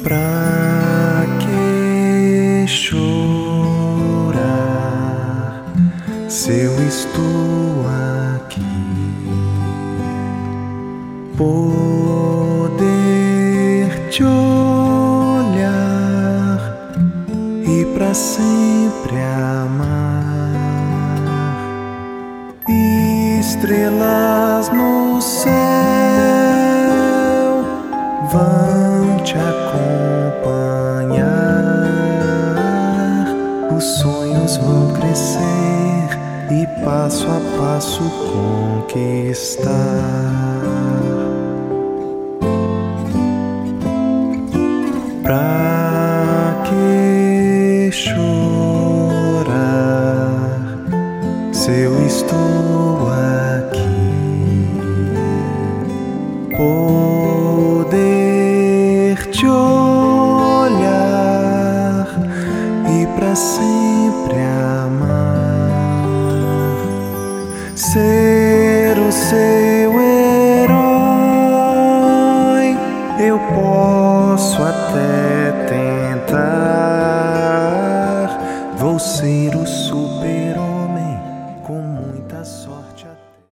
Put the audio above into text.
Pra que chorar se eu estou aqui? Poder te olhar e pra sempre amar. Estrelas no céu vão te acompanhar, os sonhos vão crescer e passo a passo conquistar. Pra que chorar se eu estou aqui? Poder te olhar e pra sempre amar, ser o seu herói, eu posso até